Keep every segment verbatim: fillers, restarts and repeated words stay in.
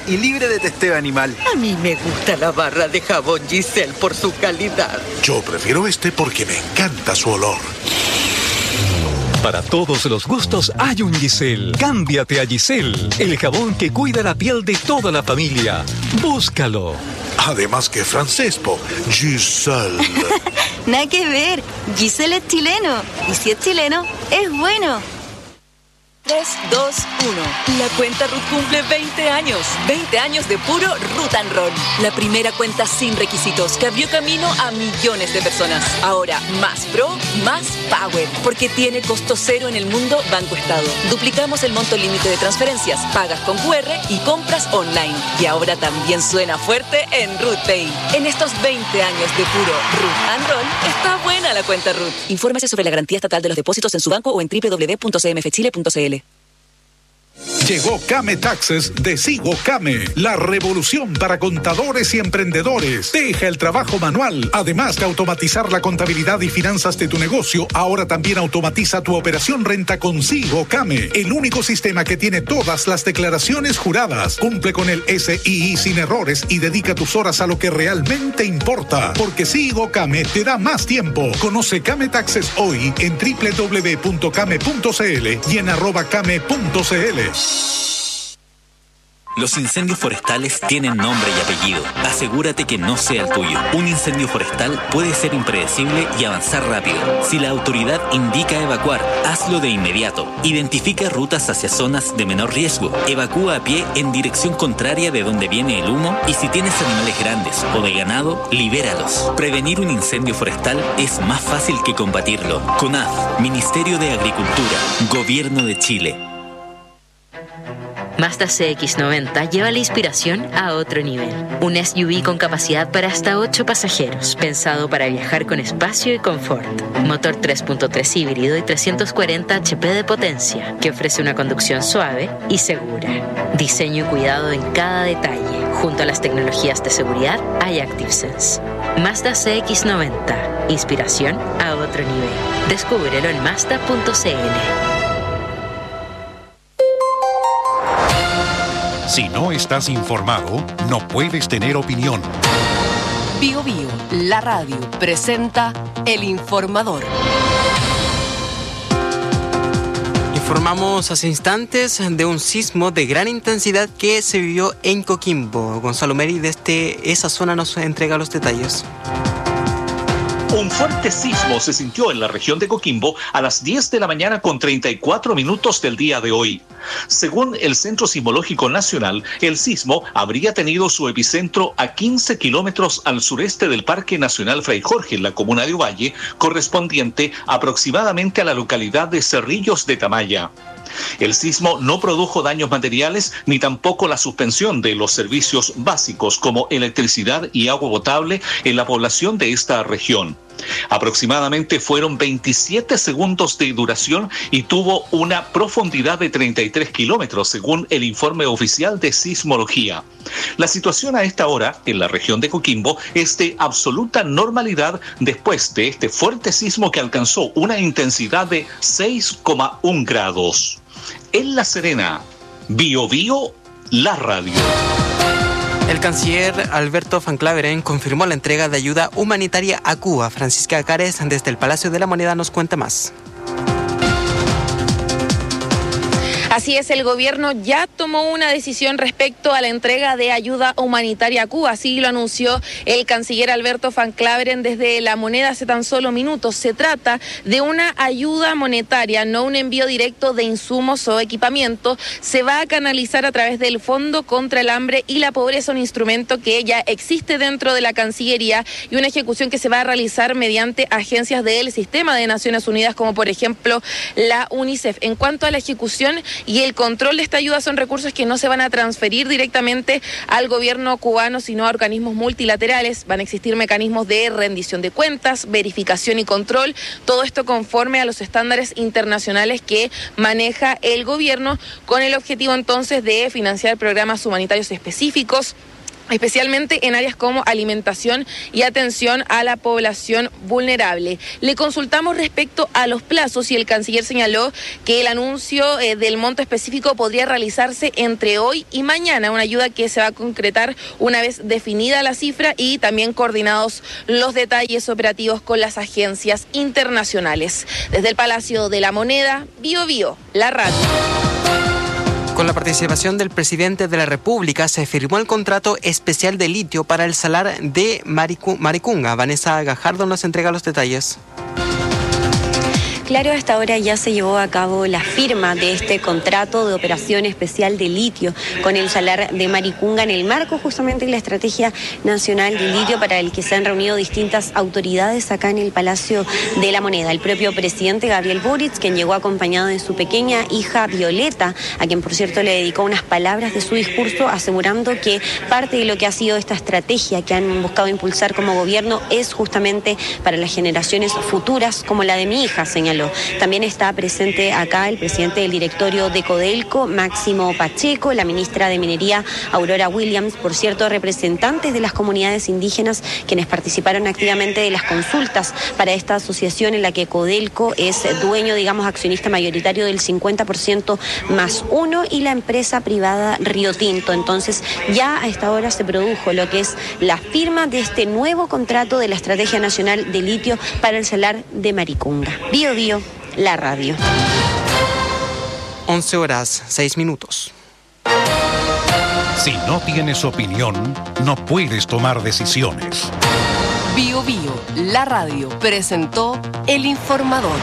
y libre de testeo animal. A mí me gusta la barra de jabón Giselle por su calidad. Yo prefiero este porque me encanta su olor. Para todos los gustos hay un Giselle. Cámbiate a Giselle, el jabón que cuida la piel de toda la familia. Búscalo. Además que francés, po. Giselle. Nada que ver. Giselle es chileno. Y si es chileno, es bueno. tres, dos, uno. La cuenta Ruth cumple veinte años. veinte años de puro Ruth and Roll. La primera cuenta sin requisitos que abrió camino a millones de personas. Ahora, más pro, más power. Porque tiene costo cero en el mundo Banco Estado. Duplicamos el monto límite de transferencias, pagas con cu erre y compras online. Y ahora también suena fuerte en Ruth Pay. En estos veinte años de puro Ruth and Roll, está buena la cuenta Ruth. Infórmese sobre la garantía estatal de los depósitos en su banco o en doble u doble u doble u punto c m f chile punto c l. Llegó Came Taxes de Sigo Came, la revolución para contadores y emprendedores. Deja el trabajo manual. Además de automatizar la contabilidad y finanzas de tu negocio, ahora también automatiza tu operación renta con Sigo Came, el único sistema que tiene todas las declaraciones juradas. Cumple con el S I I sin errores y dedica tus horas a lo que realmente importa. Porque Sigo Came te da más tiempo. Conoce Came Taxes hoy en doble u doble u doble u punto came punto c l y en arroba came punto c l. Los incendios forestales tienen nombre y apellido. Asegúrate que no sea el tuyo. Un incendio forestal puede ser impredecible y avanzar rápido. Si la autoridad indica evacuar, hazlo de inmediato. Identifica rutas hacia zonas de menor riesgo. Evacúa a pie en dirección contraria de donde viene el humo y si tienes animales grandes o de ganado, libéralos. Prevenir un incendio forestal es más fácil que combatirlo. CONAF, Ministerio de Agricultura, Gobierno de Chile. Mazda C X noventa lleva la inspiración a otro nivel. Un S U V con capacidad para hasta ocho pasajeros, pensado para viajar con espacio y confort. Motor tres punto tres híbrido y trescientos cuarenta hache pe de potencia, que ofrece una conducción suave y segura. Diseño y cuidado en cada detalle, junto a las tecnologías de seguridad iActiveSense. Mazda C X noventa, inspiración a otro nivel. Descúbrelo en mazda punto c l. Si no estás informado, no puedes tener opinión. Bio Bio, la radio, presenta El Informador. Informamos hace instantes de un sismo de gran intensidad que se vivió en Coquimbo. Gonzalo Meri desde esa zona nos entrega los detalles. Un fuerte sismo se sintió en la región de Coquimbo a las diez de la mañana con treinta y cuatro minutos del día de hoy. Según el Centro Sismológico Nacional, el sismo habría tenido su epicentro a quince kilómetros al sureste del Parque Nacional Fray Jorge, en la comuna de Ovalle, correspondiente aproximadamente a la localidad de Cerrillos de Tamaya. El sismo no produjo daños materiales ni tampoco la suspensión de los servicios básicos como electricidad y agua potable en la población de esta región. Aproximadamente fueron veintisiete segundos de duración y tuvo una profundidad de treinta y tres kilómetros, según el informe oficial de sismología. La situación a esta hora en la región de Coquimbo es de absoluta normalidad después de este fuerte sismo que alcanzó una intensidad de seis coma uno grados. En La Serena, Bio Bio, la radio. El canciller Alberto Van Klaveren confirmó la entrega de ayuda humanitaria a Cuba. Francisca Cares, desde el Palacio de la Moneda, nos cuenta más. Así es, el gobierno ya tomó una decisión respecto a la entrega de ayuda humanitaria a Cuba. Así lo anunció el canciller Alberto Van Klaveren desde La Moneda hace tan solo minutos. Se trata de una ayuda monetaria, no un envío directo de insumos o equipamiento. Se va a canalizar a través del Fondo contra el Hambre y la Pobreza, un instrumento que ya existe dentro de la Cancillería y una ejecución que se va a realizar mediante agencias del sistema de Naciones Unidas, como por ejemplo la UNICEF. En cuanto a la ejecución y el control de esta ayuda, son recursos que no se van a transferir directamente al gobierno cubano, sino a organismos multilaterales. Van a existir mecanismos de rendición de cuentas, verificación y control, todo esto conforme a los estándares internacionales que maneja el gobierno, con el objetivo entonces de financiar programas humanitarios específicos especialmente en áreas como alimentación y atención a la población vulnerable. Le consultamos respecto a los plazos y el canciller señaló que el anuncio eh, del monto específico podría realizarse entre hoy y mañana, una ayuda que se va a concretar una vez definida la cifra y también coordinados los detalles operativos con las agencias internacionales. Desde el Palacio de la Moneda, Bio Bio, la radio. Con la participación del presidente de la República se firmó el contrato especial de litio para el salar de Maricu- Maricunga. Vanessa Gajardo nos entrega los detalles. Claro, hasta ahora ya se llevó a cabo la firma de este contrato de operación especial de litio con el salar de Maricunga en el marco justamente de la Estrategia Nacional de Litio, para el que se han reunido distintas autoridades acá en el Palacio de la Moneda. El propio presidente Gabriel Boric, quien llegó acompañado de su pequeña hija Violeta, a quien por cierto le dedicó unas palabras de su discurso, asegurando que parte de lo que ha sido esta estrategia que han buscado impulsar como gobierno es justamente para las generaciones futuras, como la de mi hija, señaló. También está presente acá el presidente del directorio de Codelco, Máximo Pacheco, la ministra de Minería, Aurora Williams, por cierto, representantes de las comunidades indígenas, quienes participaron activamente de las consultas para esta asociación en la que Codelco es dueño, digamos, accionista mayoritario del cincuenta por ciento más uno, y la empresa privada Río Tinto. Entonces, ya a esta hora se produjo lo que es la firma de este nuevo contrato de la Estrategia Nacional de Litio para el salar de Maricunga. Bio Bio, la radio. once horas, seis minutos. Si no tienes opinión, no puedes tomar decisiones. Bio Bio, la radio, presentó El Informador.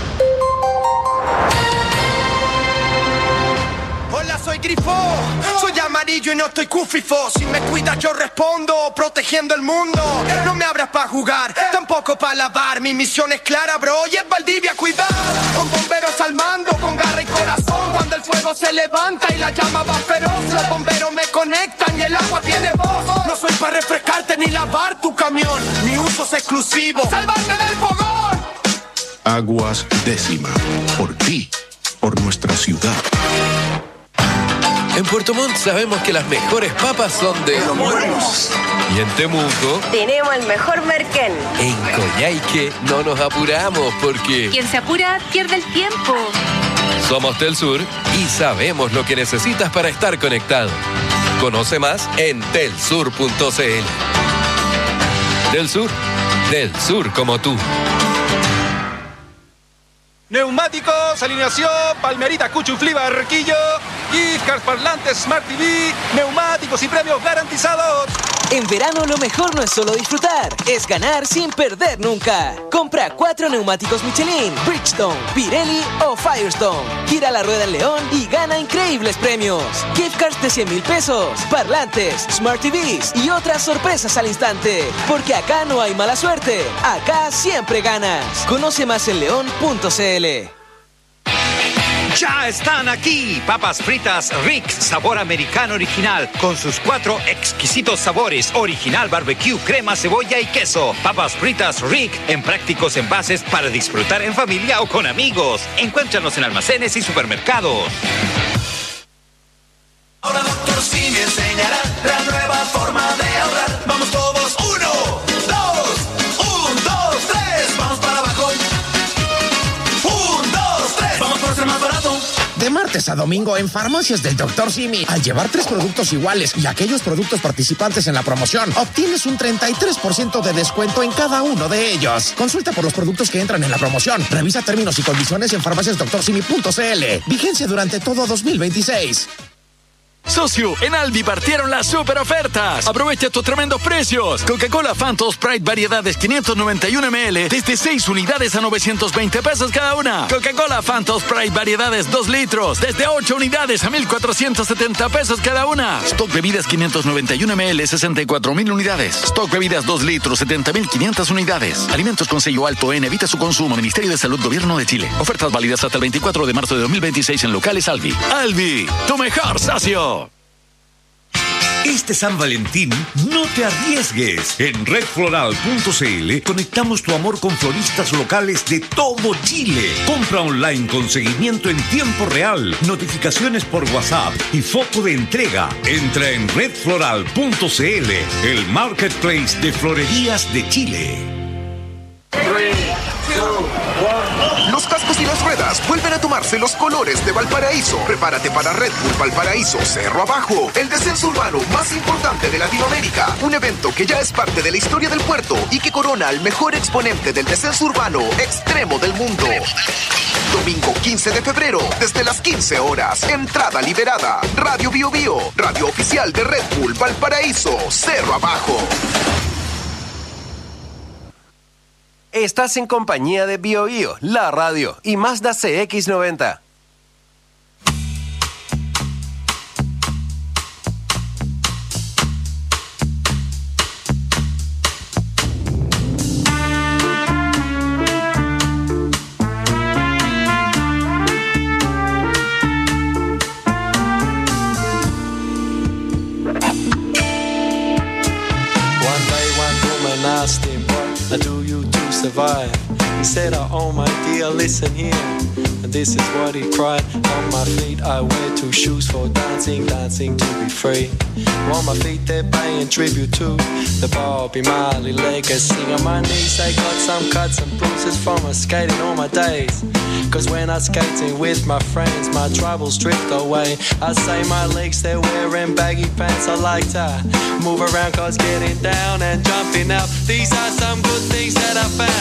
Hola, soy Grifo, soy amarillo y no estoy cufifo. Si me cuidas yo respondo, protegiendo el mundo. No me abras pa' jugar, tampoco pa' lavar. Mi misión es clara, bro, y es Valdivia cuidar. Con bomberos al mando, con garra y corazón. Cuando el fuego se levanta y la llama va feroz, los bomberos me conectan y el agua tiene voz. No soy pa' refrescarte ni lavar tu camión, mi uso es exclusivo, ¡salvarme del fogón! Aguas Décima, por ti, por nuestra ciudad. En Puerto Montt sabemos que las mejores papas son de Los Buenos. Y en Temuco tenemos el mejor merquén. En Coyhaique no nos apuramos porque quien se apura pierde el tiempo. Somos Telsur y sabemos lo que necesitas para estar conectado. Conoce más en telsur punto c l. Telsur, del sur como tú. Neumáticos, alineación, Palmerita, Cuchuflí, Barquillo, Giftcards, parlantes, Smart T V, neumáticos y premios garantizados. En verano lo mejor no es solo disfrutar, es ganar sin perder nunca. Compra cuatro neumáticos Michelin, Bridgestone, Pirelli o Firestone. Gira la rueda en León y gana increíbles premios. Giftcards de cien mil pesos, parlantes, Smart T Vs y otras sorpresas al instante. Porque acá no hay mala suerte, acá siempre ganas. Conoce más en león punto c l. Ya están aquí, papas fritas Rick, sabor americano original, con sus cuatro exquisitos sabores, original, barbecue, crema, cebolla y queso. Papas fritas Rick, en prácticos envases para disfrutar en familia o con amigos. Encuéntranos en almacenes y supermercados. Ahora Doctor Simi enseñará la nueva forma de ahorrar. Vamos todos, uno, dos, un, dos, tres, vamos para abajo. Un, dos, tres, vamos por ser más barato. De martes a domingo en Farmacias del Doctor Simi, al llevar tres productos iguales y aquellos productos participantes en la promoción, obtienes un treinta y tres por ciento de descuento en cada uno de ellos. Consulta por los productos que entran en la promoción. Revisa términos y condiciones en farmacias doctor simi punto c l. Vigencia durante todo dos mil veintiséis. Socio, en Aldi partieron las super ofertas. Aprovecha estos tremendos precios. Coca-Cola Phantom Sprite variedades quinientos noventa y uno mililitros desde seis unidades a novecientos veinte pesos cada una. Coca-Cola Phantom Sprite variedades dos litros desde ocho unidades a mil cuatrocientos setenta pesos cada una. Stock bebidas quinientos noventa y uno mililitros sesenta y cuatro mil unidades. Stock bebidas dos litros setenta mil quinientas unidades. Alimentos con sello alto N, evita su consumo. Ministerio de Salud, Gobierno de Chile. Ofertas válidas hasta el veinticuatro de marzo de dos mil veintiséis en locales Aldi. Aldi, tu mejor socio. Este San Valentín, no te arriesgues. En red floral punto c l conectamos tu amor con floristas locales de todo Chile. Compra online con seguimiento en tiempo real, notificaciones por WhatsApp y foto de entrega. Entra en red floral punto c l, el marketplace de florerías de Chile. Los cascos y las ruedas vuelven a tomarse los colores de Valparaíso. Prepárate para Red Bull Valparaíso Cerro Abajo, el descenso urbano más importante de Latinoamérica. Un evento que ya es parte de la historia del puerto y que corona al mejor exponente del descenso urbano extremo del mundo. Domingo quince de febrero, desde las quince horas. Entrada liberada. Radio Bio Bio, radio oficial de Red Bull Valparaíso Cerro Abajo. Estás en compañía de Bio Bio, la radio y Mazda C X noventa. Survive. He said, oh my dear, listen here. And this is what he cried. On my feet I wear two shoes for dancing, dancing to be free. On my feet they're paying tribute to the Bobby Marley legacy. On my knees I got some cuts and bruises from my skating all my days. Cause when I'm skating with my friends, my troubles drift away. I say my legs, they're wearing baggy pants. I like to move around cause getting down and jumping up, these are some good things that I found.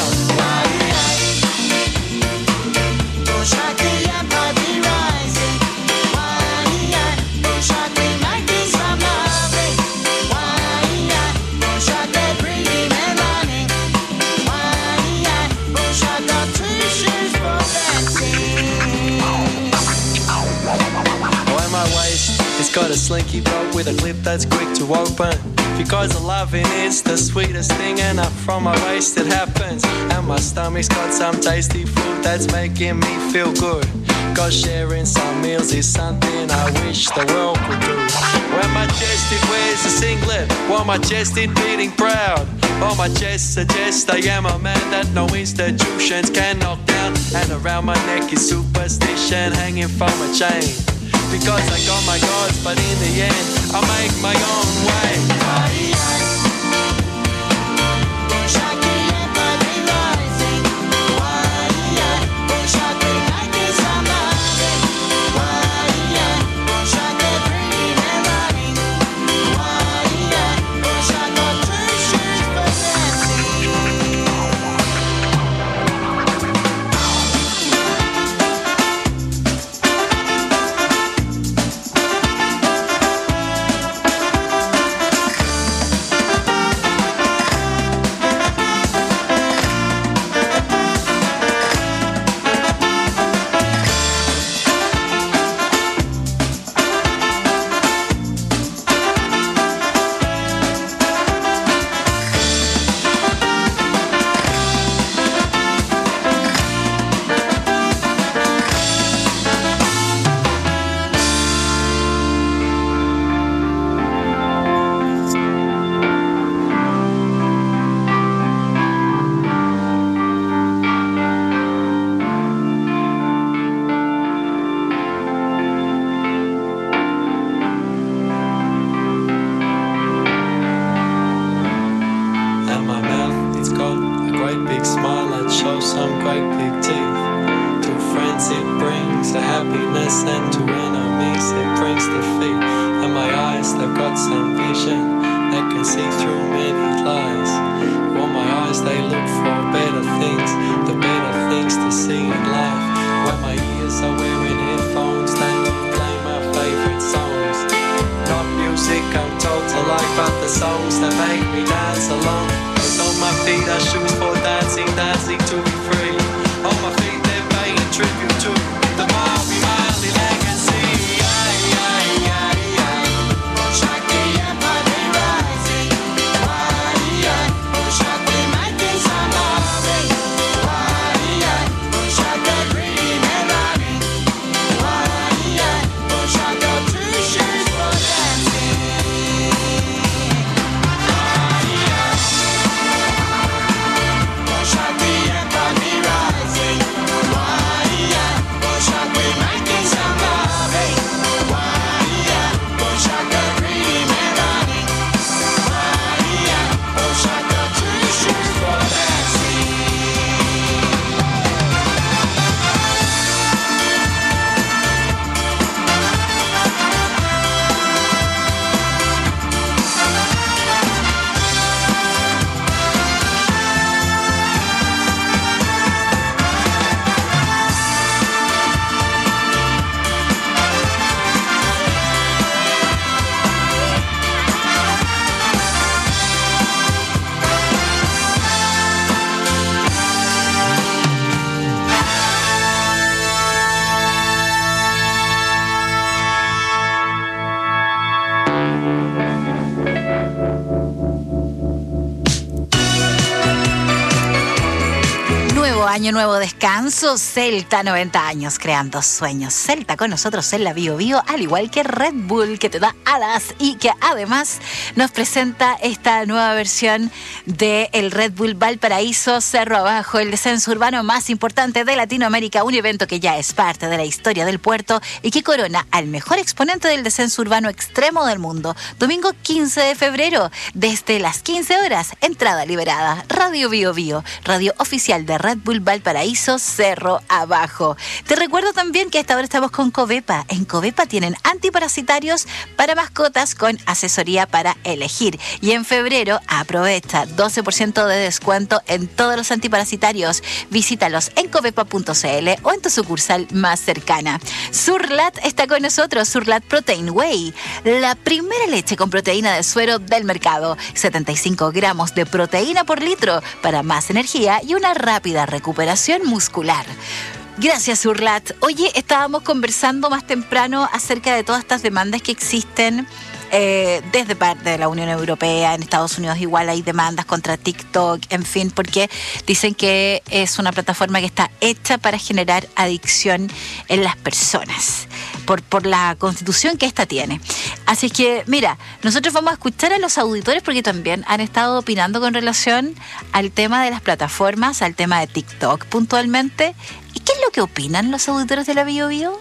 It's got a slinky bolt with a clip that's quick to open. Because the loving is the sweetest thing, and up from my waist it happens. And my stomach's got some tasty food that's making me feel good. Cause sharing some meals is something I wish the world could do. When my chest it wears a singlet, while my chest it beating proud. On my chest suggests I am a man that no institutions can knock down. And around my neck is superstition hanging from a chain. Because I got my gods, but in the end, I make my own way. año, nuevo descanso. Celta, noventa años creando sueños. Celta con nosotros en la Bio Bio, al igual que Red Bull, que te da alas y que además nos presenta esta nueva versión de el Red Bull Valparaíso Cerro Abajo, el descenso urbano más importante de Latinoamérica, un evento que ya es parte de la historia del puerto y que corona al mejor exponente del descenso urbano extremo del mundo. Domingo quince de febrero, desde las quince horas, entrada liberada. Radio Bio Bio, radio oficial de Red Bull Valparaíso Cerro Abajo. Te recuerdo también que a esta hora estamos con Covepa. En Covepa tienen antiparasitarios para mascotas con asesoría para elegir. Y en febrero aprovecha doce por ciento de descuento en todos los antiparasitarios. Visítalos en covepa punto c l o en tu sucursal más cercana. Surlat está con nosotros. Surlat Protein Whey, la primera leche con proteína de suero del mercado. setenta y cinco gramos de proteína por litro para más energía y una rápida recuperación muscular. Gracias, Surlat. Oye, estábamos conversando más temprano acerca de todas estas demandas que existen eh, desde parte de la Unión Europea. En Estados Unidos igual hay demandas contra TikTok, en fin, porque dicen que es una plataforma que está hecha para generar adicción en las personas, por, por la constitución que esta tiene. Así que, mira, nosotros vamos a escuchar a los auditores porque también han estado opinando con relación al tema de las plataformas, al tema de TikTok puntualmente. ¿Y qué es lo que opinan los auditores de la Bio Bio?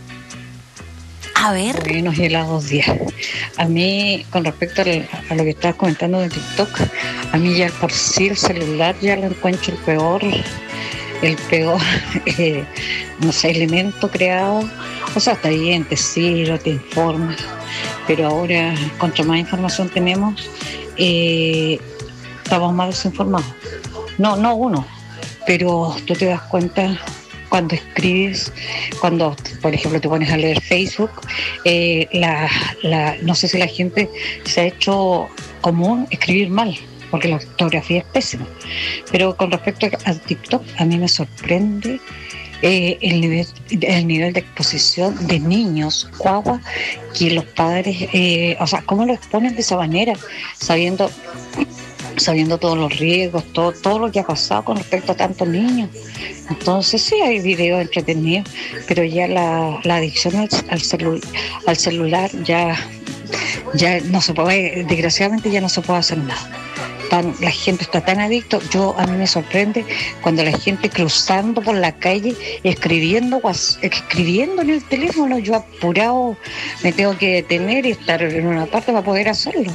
A ver. Buenos y helados días. A mí, con respecto al, a lo que estabas comentando de TikTok, a mí ya por sí el celular ya lo encuentro el peor, el peor, eh, no sé, elemento creado. O sea, está bien, te sirve, te informa, pero ahora, cuanto más información tenemos, eh, estamos más desinformados. No, no uno, pero tú te das cuenta cuando escribes, cuando, por ejemplo, te pones a leer Facebook, eh, la, la, no sé si la gente se ha hecho común escribir mal, porque la ortografía es pésima. Pero con respecto a TikTok, a mí me sorprende eh, el nivel, el nivel de exposición de niños, guagua, que los padres, eh, o sea, cómo lo exponen de esa manera, sabiendo sabiendo todos los riesgos, todo, todo lo que ha pasado con respecto a tantos niños. Entonces sí hay videos entretenidos, pero ya la, la adicción al, al, celu, al celular ya, ya no se puede, desgraciadamente ya no se puede hacer nada. Tan, la gente está tan adicta. Yo, a mí me sorprende cuando la gente cruzando por la calle, escribiendo, escribiendo en el teléfono, yo apurado me tengo que detener y estar en una parte para poder hacerlo.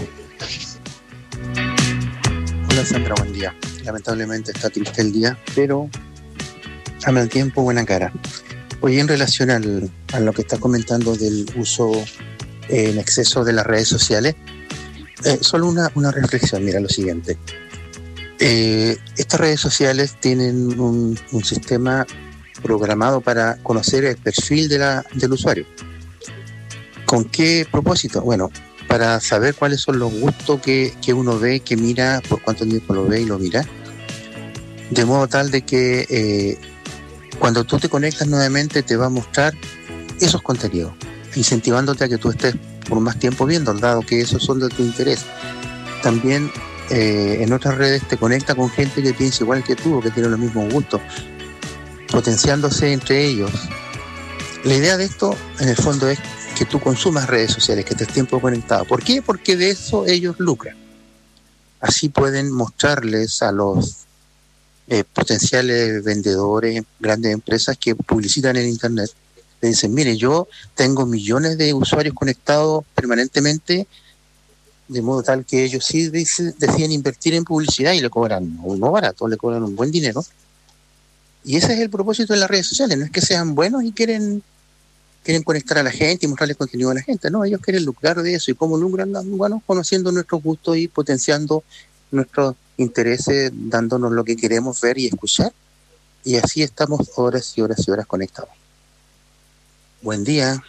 Hola Sandra, buen día. Lamentablemente está triste el día, pero a mal tiempo, buena cara. Hoy en relación al, a lo que está comentando del uso eh, en exceso de las redes sociales, eh, solo una, una reflexión, mira lo siguiente. Eh, estas redes sociales tienen un, un sistema programado para conocer el perfil de la, del usuario. ¿Con qué propósito? Bueno, para saber cuáles son los gustos que, que uno ve, que mira, por cuánto tiempo lo ve y lo mira, de modo tal de que eh, cuando tú te conectas nuevamente te va a mostrar esos contenidos, incentivándote a que tú estés por más tiempo viendo, dado que esos son de tu interés. También eh, en otras redes te conecta con gente que piensa igual que tú o que tiene los mismos gustos, potenciándose entre ellos. La idea de esto, en el fondo, es que tú consumas redes sociales, que estés tiempo conectado. ¿Por qué? Porque de eso ellos lucran. Así pueden mostrarles a los eh, potenciales vendedores, grandes empresas que publicitan en Internet, le dicen, mire, yo tengo millones de usuarios conectados permanentemente, de modo tal que ellos sí deciden invertir en publicidad y le cobran no barato, le cobran un buen dinero. Y ese es el propósito de las redes sociales, no es que sean buenos y quieren quieren conectar a la gente y mostrarles contenido a la gente, no, ellos quieren lucrar de eso. ¿Y cómo lucran? Bueno, conociendo nuestros gustos y potenciando nuestros intereses, dándonos lo que queremos ver y escuchar, y así estamos horas y horas y horas conectados. Buen día.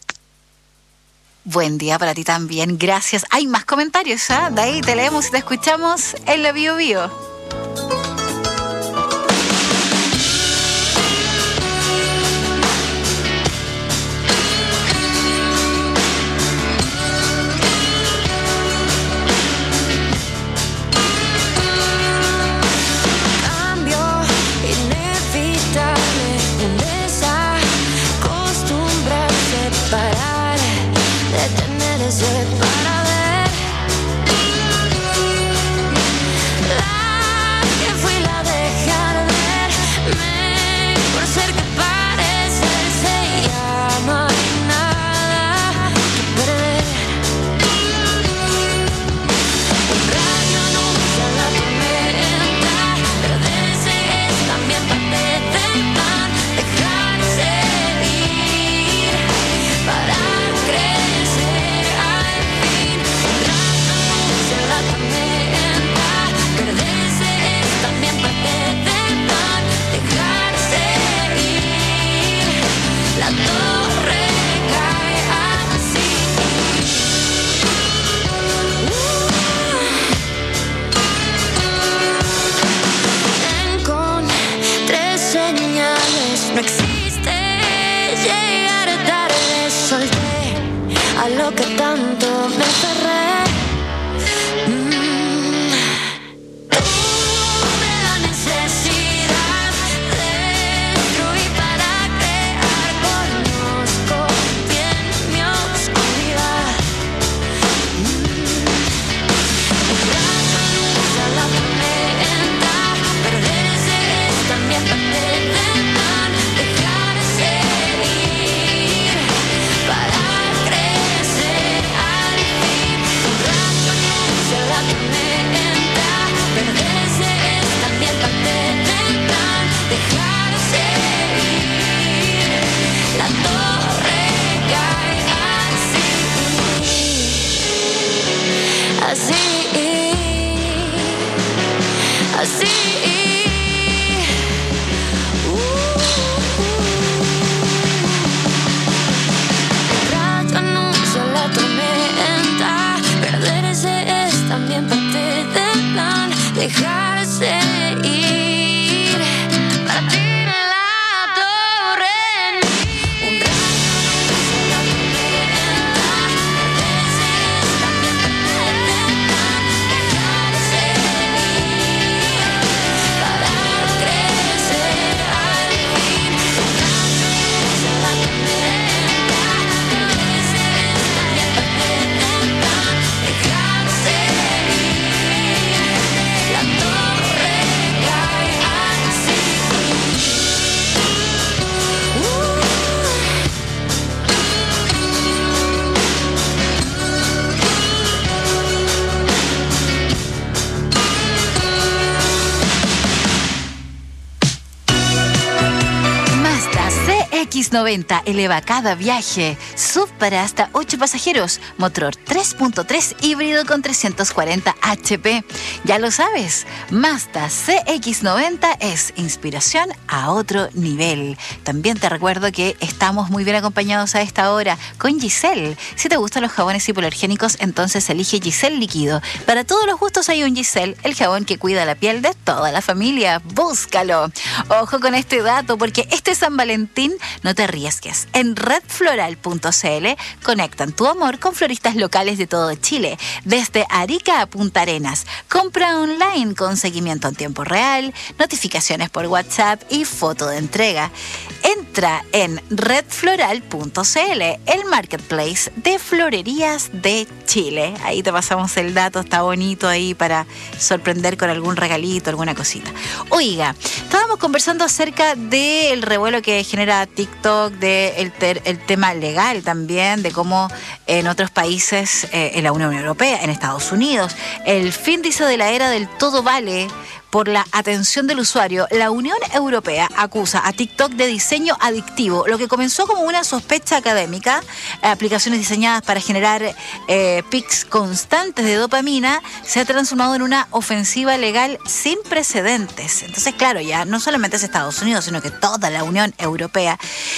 Buen día para ti también, gracias. Hay más comentarios, ¿eh? De ahí te leemos y te escuchamos en la Bio Bio. Cambio así, así. Un rato anuncia la tormenta, perderse es también parte del plan, dejarse ir, partir la torre. Un rato anuncia la tormenta, perderse es también parte del plan, dejarse ir, para crecer al fin. Un rato anuncia la tormenta, perderse es también parte del plan, dejarse ir, la torre cae así. Mazda C X noventa eleva cada viaje. S U V para hasta ocho pasajeros. Motor tres punto tres híbrido con trescientos cuarenta H P. Ya lo sabes, Mazda C X noventa es inspiración a otro nivel. También te recuerdo que estamos muy bien acompañados a esta hora con Giselle. Si te gustan los jabones hipoalergénicos, entonces elige Giselle Líquido. Para todos los gustos hay un Giselle, el jabón que cuida la piel de toda la familia. Búscalo. Ojo con este dato, porque este San Valentín no te arriesgues. En red floral punto c l conectan tu amor con floristas locales de todo Chile, desde Arica a Punta Arenas. Compra online con seguimiento en tiempo real, notificaciones por WhatsApp y foto de entrega. Entra en red floral punto c l, el marketplace de florerías de Chile. Ahí te pasamos el dato, está bonito ahí para sorprender con algún regalito, alguna cosita. Oiga, estábamos conversando acerca del revuelo que genera TikTok, del de el tema legal también, de cómo en otros países, eh, en la Unión Europea, en Estados Unidos, el fin, dice, de la era del todo vale por la atención del usuario. La Unión Europea acusa a TikTok de diseño adictivo, lo que comenzó como una sospecha académica. Aplicaciones diseñadas para generar eh, pics constantes de dopamina se ha transformado en una ofensiva legal sin precedentes. Entonces, claro, ya no solamente es Estados Unidos, sino que toda la Unión Europea.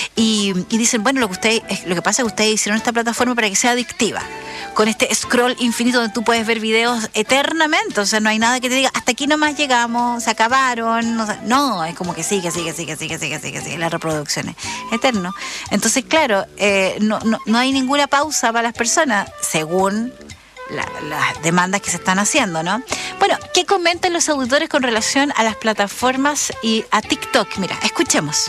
Y, y dicen, bueno, lo que, usted, lo que pasa es que ustedes hicieron esta plataforma para que sea adictiva, con este scroll infinito donde tú puedes ver videos eternamente. O sea, no hay nada que te diga, hasta aquí nomás llegamos, se acabaron. No, no, es como que sigue, sigue, sigue, sigue, sigue, sigue, sigue, las reproducciones, eterno. Entonces, claro, eh, no, no, no hay ninguna pausa para las personas, según la, las demandas que se están haciendo, ¿no? Bueno, ¿qué comentan los auditores con relación a las plataformas y a TikTok? Mira, escuchemos.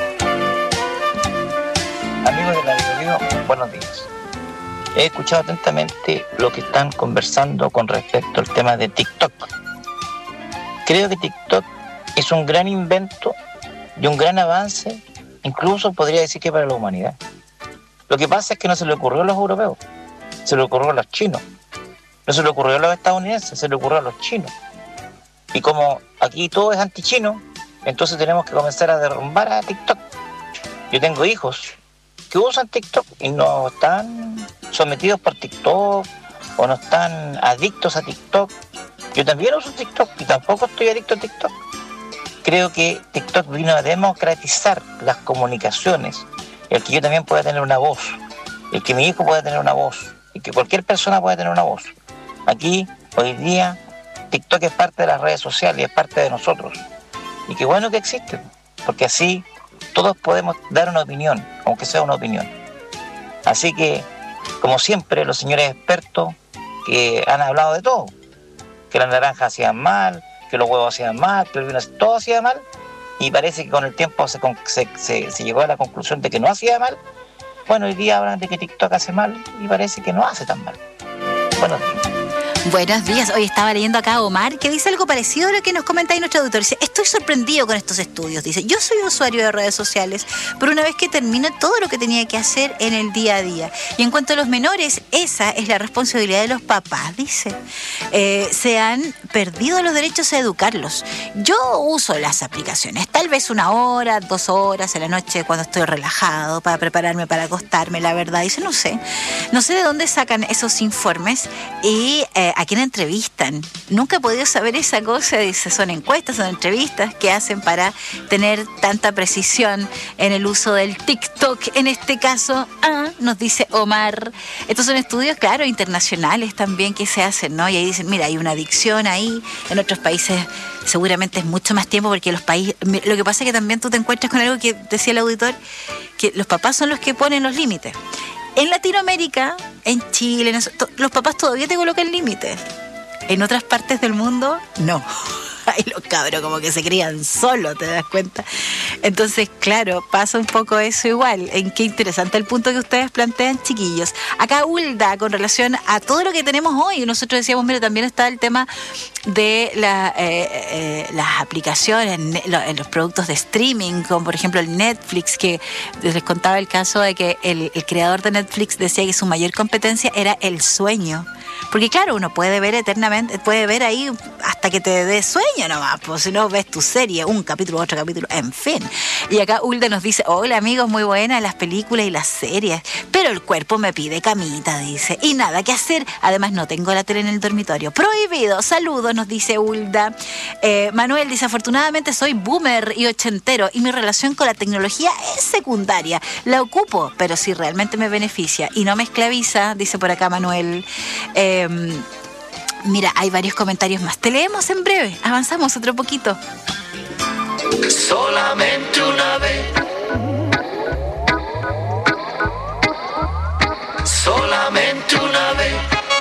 Amigos de la Bio, buenos días. He escuchado atentamente lo que están conversando con respecto al tema de TikTok. Creo que TikTok es un gran invento y un gran avance, incluso podría decir que para la humanidad. Lo que pasa es que no se le ocurrió a los europeos, se le ocurrió a los chinos. No se le ocurrió a los estadounidenses, se le ocurrió a los chinos. Y como aquí todo es antichino, entonces tenemos que comenzar a derrumbar a TikTok. Yo tengo hijos que usan TikTok y no están sometidos por TikTok o no están adictos a TikTok. Yo también uso TikTok y tampoco estoy adicto a TikTok. Creo que TikTok vino a democratizar las comunicaciones, el que yo también pueda tener una voz, el que mi hijo pueda tener una voz, y que cualquier persona pueda tener una voz. Aquí, hoy día, TikTok es parte de las redes sociales, es parte de nosotros. Y qué bueno que existe, porque así todos podemos dar una opinión, aunque sea una opinión. Así que, como siempre, los señores expertos que han hablado de todo, que las naranjas hacían mal, que los huevos hacían mal, que el vino, todo hacía mal, y parece que con el tiempo se, se, se, se llegó a la conclusión de que no hacía mal. Bueno, hoy día hablan de que TikTok hace mal y parece que no hace tan mal. Buenos días. Buenos días. Hoy estaba leyendo acá a Omar, que dice algo parecido a lo que nos comenta ahí nuestro auditor. Dice, estoy sorprendido con estos estudios. Dice, yo soy usuario de redes sociales, pero una vez que termino todo lo que tenía que hacer en el día a día. Y en cuanto a los menores, esa es la responsabilidad de los papás, dice. Eh, se han perdido los derechos a educarlos. Yo uso las aplicaciones, tal vez una hora, dos horas en la noche cuando estoy relajado, para prepararme para acostarme, la verdad. Dice, no sé. No sé de dónde sacan esos informes y... Eh, eh, a quién entrevistan. Nunca he podido saber esa cosa, dice, son encuestas, son entrevistas que hacen para tener tanta precisión en el uso del TikTok. En este caso, ah, nos dice Omar. Estos son estudios, claro, internacionales también que se hacen, ¿no? Y ahí dicen, mira, hay una adicción ahí, en otros países seguramente es mucho más tiempo porque los países... Lo que pasa es que también tú te encuentras con algo que decía el auditor, que los papás son los que ponen los límites. En Latinoamérica, en Chile, en eso, to, los papás todavía te colocan límites. En otras partes del mundo, no. Ahí los cabros como que se crían solos, ¿te das cuenta? Entonces, claro, pasa un poco eso igual. En qué interesante el punto que ustedes plantean, chiquillos. Acá Hulda, con relación a todo lo que tenemos hoy, nosotros decíamos, mira, también está el tema de la, eh, eh, las aplicaciones, en los productos de streaming, como por ejemplo el Netflix, que les contaba el caso de que el, el creador de Netflix decía que su mayor competencia era el sueño. Porque claro, uno puede ver eternamente, puede ver ahí hasta que te dé sueño nomás, pues si no ves tu serie, un capítulo, otro capítulo, en fin. Y acá Hulda nos dice, hola amigos, muy buenas las películas y las series, pero el cuerpo me pide camita, dice, y nada que hacer, además no tengo la tele en el dormitorio, prohibido, saludos, nos dice Hulda. eh, Manuel dice, afortunadamente soy boomer y ochentero y mi relación con la tecnología es secundaria, la ocupo, pero si realmente me beneficia y no me esclaviza, dice por acá Manuel. eh, Mira, hay varios comentarios más. Te leemos en breve. Avanzamos otro poquito. Solamente una vez. Solamente una vez.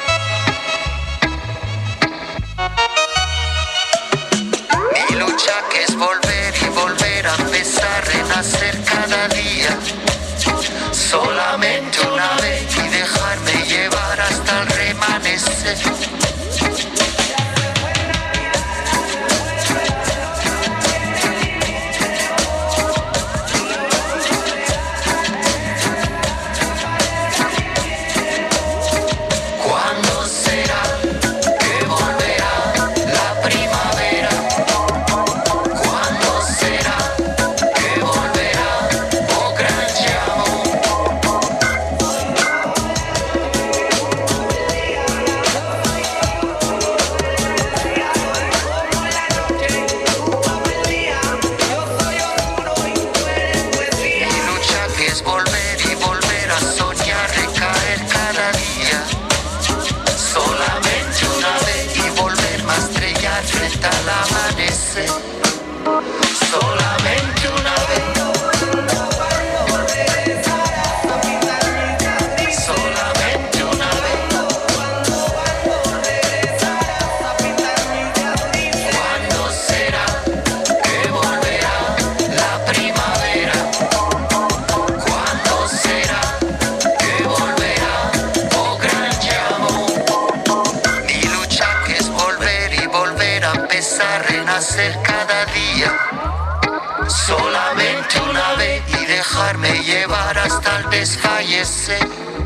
Mi lucha que es volver y volver a empezar, renacer cada día. Solamente una vez y dejarme llevar hasta el remanecer. ¿Cuándo será que volverá la primavera? ¿Cuándo será que volverá, oh gran llamo? Solamente una vez. Solamente una vez. ¿Cuándo será que volverá la primavera? ¿Cuándo será que volverá, oh gran llamo? Mi lucha que es volver y volver a empezar, renacer cada día. Solamente una vez y dejarme llevar hasta el desfallecer.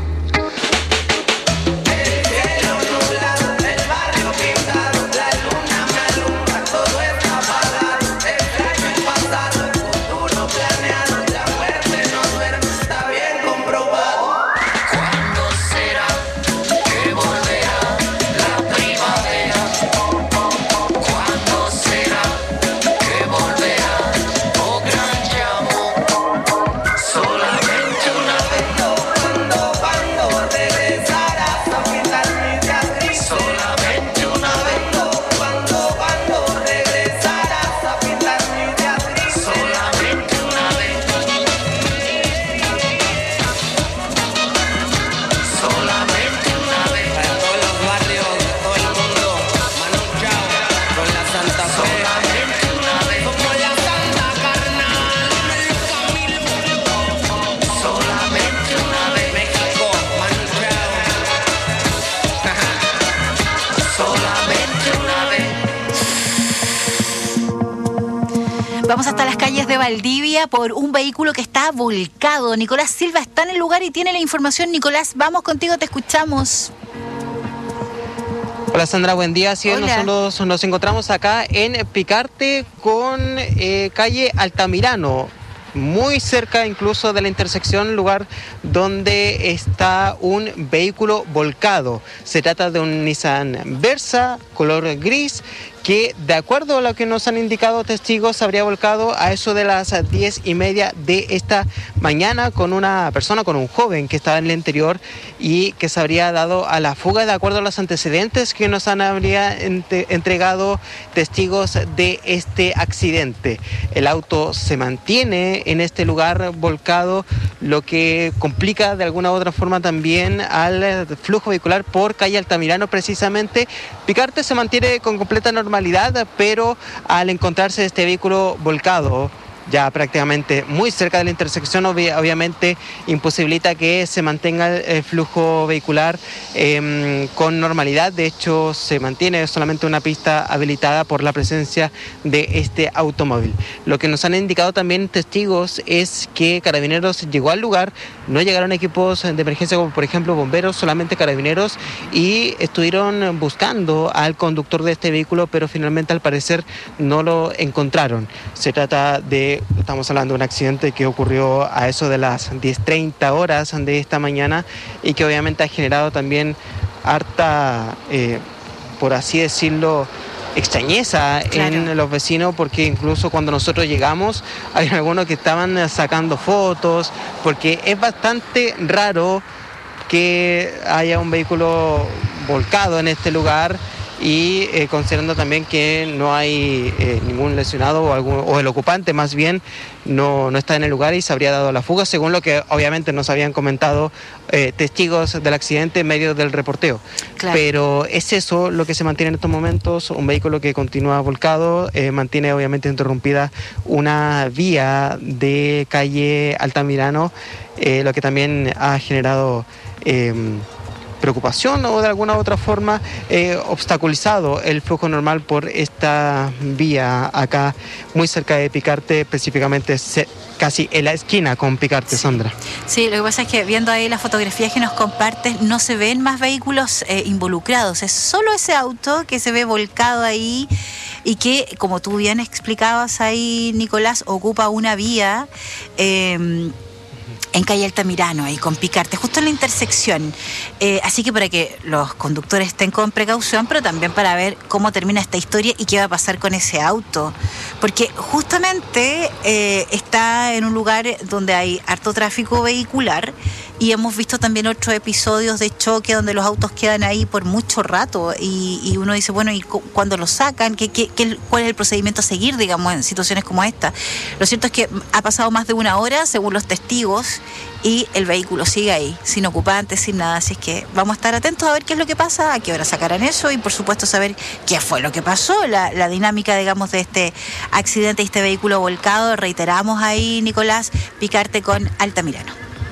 Vamos hasta las calles de Valdivia por un vehículo que está volcado. Nicolás Silva está en el lugar y tiene la información. Nicolás, vamos contigo, te escuchamos. Hola Sandra, buen día. Sí, nosotros nos encontramos acá en Picarte con eh, calle Altamirano. muy cerca incluso de la intersección, lugar donde está un vehículo volcado. Se trata de un Nissan Versa color gris que, de acuerdo a lo que nos han indicado testigos, habría volcado a eso de las diez y media de esta mañana con una persona, con un joven que estaba en el interior y que se habría dado a la fuga, de acuerdo a los antecedentes que nos han habría ent- entregado testigos de este accidente. El auto se mantiene en este lugar volcado, lo que complica de alguna u otra forma también al flujo vehicular por calle Altamirano precisamente. Picarte se mantiene con completa normalidad, pero al encontrarse este vehículo volcado ya prácticamente muy cerca de la intersección, ob- obviamente imposibilita que se mantenga el flujo vehicular eh, con normalidad. De hecho, se mantiene solamente una pista habilitada por la presencia de este automóvil. Lo que nos han indicado también testigos es que Carabineros llegó al lugar, no llegaron equipos de emergencia como por ejemplo bomberos, solamente Carabineros, y estuvieron buscando al conductor de este vehículo, pero finalmente al parecer no lo encontraron. Se trata de Estamos hablando de un accidente que ocurrió a eso de las diez treinta horas de esta mañana y que obviamente ha generado también harta, eh, por así decirlo, extrañeza claro. en los vecinos, porque incluso cuando nosotros llegamos hay algunos que estaban sacando fotos, porque es bastante raro que haya un vehículo volcado en este lugar. Y eh, considerando también que no hay eh, ningún lesionado o, algún, o el ocupante más bien no, no está en el lugar y se habría dado la fuga, según lo que obviamente nos habían comentado eh, testigos del accidente en medio del reporteo. Claro. Pero es eso lo que se mantiene en estos momentos, un vehículo que continúa volcado, eh, mantiene obviamente interrumpida una vía de calle Altamirano, eh, lo que también ha generado Eh, preocupación o de alguna u otra forma eh, obstaculizado el flujo normal por esta vía acá muy cerca de Picarte, específicamente se, casi en la esquina con Picarte, sí. Sandra. Sí, lo que pasa es que viendo ahí las fotografías que nos compartes no se ven más vehículos eh, involucrados, es solo ese auto que se ve volcado ahí y que, como tú bien explicabas ahí, Nicolás, ocupa una vía eh, en calle Altamirano, ahí con Picarte, justo en la intersección. Eh, así que para que los conductores estén con precaución, pero también para ver cómo termina esta historia y qué va a pasar con ese auto. Porque justamente eh, está en un lugar donde hay harto tráfico vehicular y hemos visto también otros episodios de choque donde los autos quedan ahí por mucho rato y, y uno dice, bueno, ¿y cu- cuando los sacan? ¿qué, qué, qué, ¿Cuál es el procedimiento a seguir, digamos, en situaciones como esta? Lo cierto es que ha pasado más de una hora, según los testigos, y el vehículo sigue ahí, sin ocupantes, sin nada. Así es que vamos a estar atentos a ver qué es lo que pasa, a qué hora sacarán eso y, por supuesto, saber qué fue lo que pasó, la, la dinámica, digamos, de este accidente y este vehículo volcado. Reiteramos ahí, Nicolás, Picarte con Altamirano.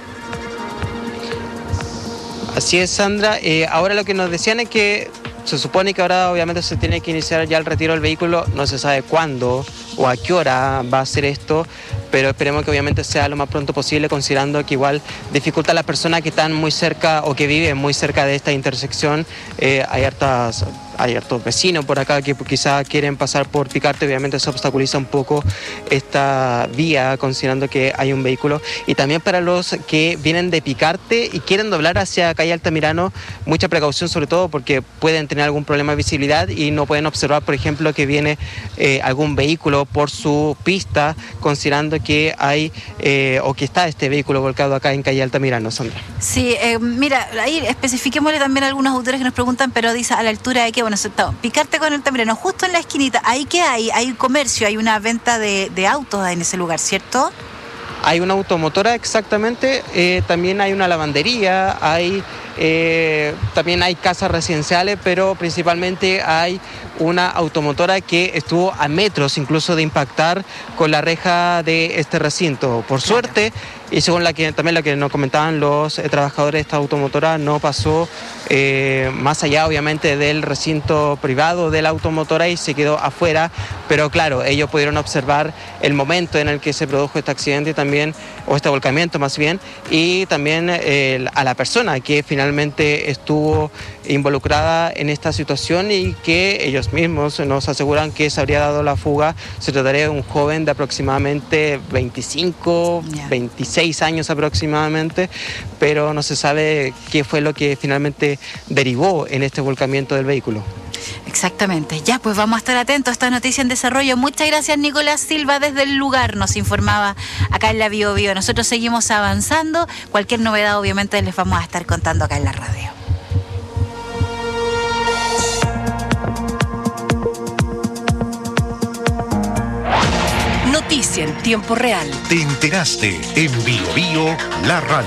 Así es, Sandra. Eh, ahora lo que nos decían es que se supone que ahora obviamente se tiene que iniciar ya el retiro del vehículo, no se sabe cuándo o a qué hora va a ser esto, pero esperemos que obviamente sea lo más pronto posible, considerando que igual dificulta a las personas que están muy cerca o que viven muy cerca de esta intersección. Eh, hay hartas... Hay hartos vecinos por acá que quizá quieren pasar por Picarte, obviamente eso obstaculiza un poco esta vía, considerando que hay un vehículo. Y también para los que vienen de Picarte y quieren doblar hacia calle Altamirano, mucha precaución, sobre todo porque pueden tener algún problema de visibilidad y no pueden observar, por ejemplo, que viene eh, algún vehículo por su pista, considerando que hay eh, o que está este vehículo volcado acá en calle Altamirano, Sandra. Sí, eh, mira, ahí especifiquémosle también a algunos autores que nos preguntan, pero dice a la altura de que, bueno, Picarte con Altamirano, justo en la esquinita, ahí que hay, hay comercio, hay una venta de, de autos en ese lugar, ¿cierto? Hay una automotora, exactamente, eh, también hay una lavandería, hay eh, también hay casas residenciales, pero principalmente hay una automotora que estuvo a metros incluso de impactar con la reja de este recinto. Por suerte, y según la que, también lo que nos comentaban los eh, trabajadores de esta automotora, no pasó eh, más allá obviamente del recinto privado de la automotora y se quedó afuera, pero claro, ellos pudieron observar el momento en el que se produjo este accidente también, o este volcamiento más bien, y también eh, a la persona que finalmente estuvo involucrada en esta situación y que ellos mismos nos aseguran que se habría dado la fuga. Se trataría de un joven de aproximadamente veinticinco, yeah. veintiséis años aproximadamente, pero no se sabe qué fue lo que finalmente derivó en este volcamiento del vehículo. Exactamente. Ya, pues vamos a estar atentos a esta noticia en desarrollo. Muchas gracias, Nicolás Silva, desde el lugar nos informaba acá en la Bio Bio. Nosotros seguimos avanzando. Cualquier novedad, obviamente, les vamos a estar contando acá en la radio. Noticia en tiempo real. Te enteraste en Bio Bio, la radio.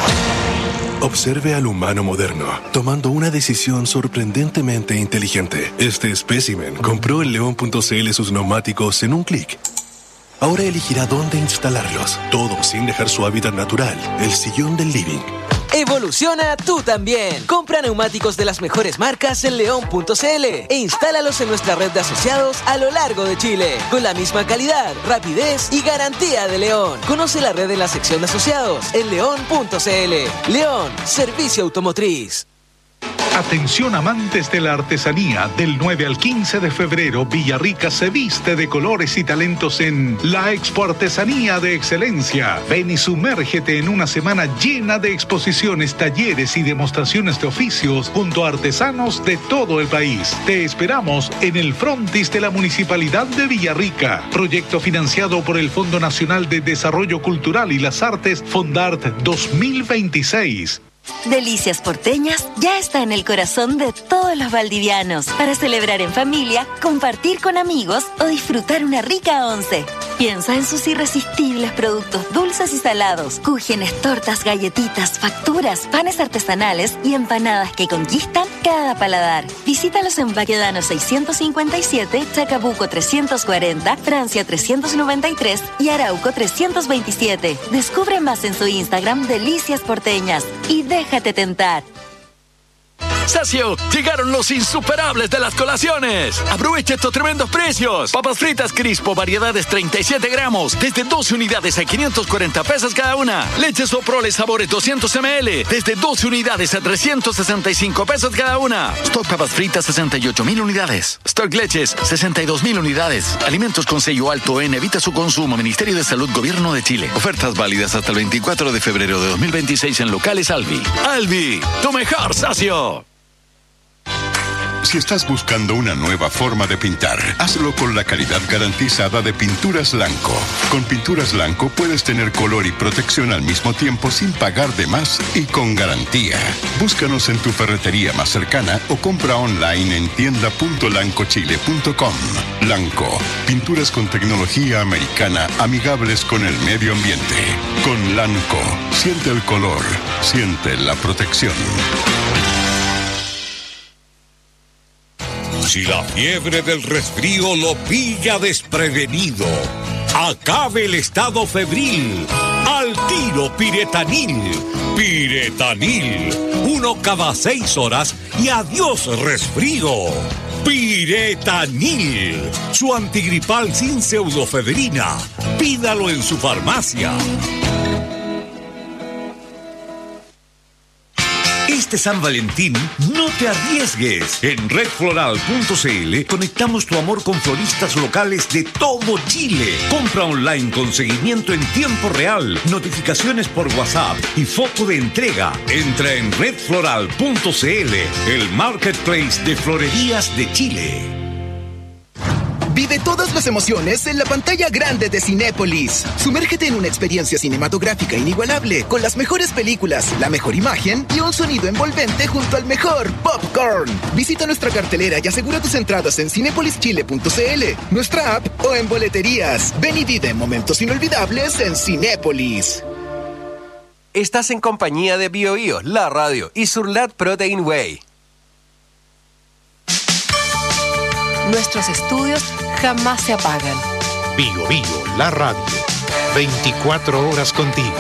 Observe al humano moderno, tomando una decisión sorprendentemente inteligente. Este espécimen compró en león punto c l sus neumáticos en un clic. Ahora elegirá dónde instalarlos, todo sin dejar su hábitat natural, el sillón del living. Evoluciona tú también. Compra neumáticos de las mejores marcas en león punto c l e instálalos en nuestra red de asociados a lo largo de Chile, con la misma calidad, rapidez y garantía de León. Conoce la red en la sección de asociados en león punto c l. León, servicio automotriz. Atención amantes de la artesanía, del nueve al quince de febrero, Villarrica se viste de colores y talentos en la Expo Artesanía de Excelencia. Ven y sumérgete en una semana llena de exposiciones, talleres y demostraciones de oficios junto a artesanos de todo el país. Te esperamos en el frontis de la Municipalidad de Villarrica. Proyecto financiado por el Fondo Nacional de Desarrollo Cultural y las Artes, Fondart dos mil veintiséis. Delicias Porteñas ya está en el corazón de todos los valdivianos para celebrar en familia, compartir con amigos o disfrutar una rica once. Piensa en sus irresistibles productos dulces y salados, cúgenes, tortas, galletitas, facturas, panes artesanales y empanadas que conquistan cada paladar. Visítalos en Baquedano seiscientos cincuenta y siete, Chacabuco trescientos cuarenta, Francia trescientos noventa y tres y Arauco trescientos veintisiete. Descubre más en su Instagram Delicias Porteñas y déjate tentar. Sacio, llegaron los insuperables de las colaciones. Aprovecha estos tremendos precios. Papas fritas Crispo, variedades treinta y siete gramos, desde doce unidades a quinientos cuarenta pesos cada una. Leche Soprole sabores doscientos mililitros, desde doce unidades a trescientos sesenta y cinco pesos cada una. Stock papas fritas sesenta y ocho mil unidades. Stock leches sesenta y dos mil unidades. Alimentos con sello alto en evita su consumo. Ministerio de Salud, Gobierno de Chile. Ofertas válidas hasta el veinticuatro de febrero de dos mil veintiséis en locales Alvi. Alvi, tu mejor socio. Si estás buscando una nueva forma de pintar, hazlo con la calidad garantizada de Pinturas Lanco. Con Pinturas Lanco puedes tener color y protección al mismo tiempo sin pagar de más y con garantía. Búscanos en tu ferretería más cercana o compra online en tienda punto lanco chile punto com. Lanco, pinturas con tecnología americana amigables con el medio ambiente. Con Lanco, siente el color, siente la protección. Si la fiebre del resfrío lo pilla desprevenido, acabe el estado febril. Al tiro Piretanil. Piretanil. Uno cada seis horas y adiós resfrío. Piretanil. Su antigripal sin pseudofebrina. Pídalo en su farmacia. Este San Valentín, no te arriesgues. En red floral punto c l conectamos tu amor con floristas locales de todo Chile. Compra online con seguimiento en tiempo real, notificaciones por WhatsApp y foto de entrega. Entra en red floral punto c l, el marketplace de florerías de Chile. Vive todas las emociones en la pantalla grande de Cinépolis. Sumérgete en una experiencia cinematográfica inigualable, con las mejores películas, la mejor imagen y un sonido envolvente junto al mejor popcorn. Visita nuestra cartelera y asegura tus entradas en cinépolis chile punto c l, nuestra app o en boleterías. Ven y vive momentos inolvidables en Cinépolis. Estás en compañía de Bio Bio, la radio y Surlat Protein Whey. Nuestros estudios jamás se apagan. Bio Bio, la radio. veinticuatro horas contigo.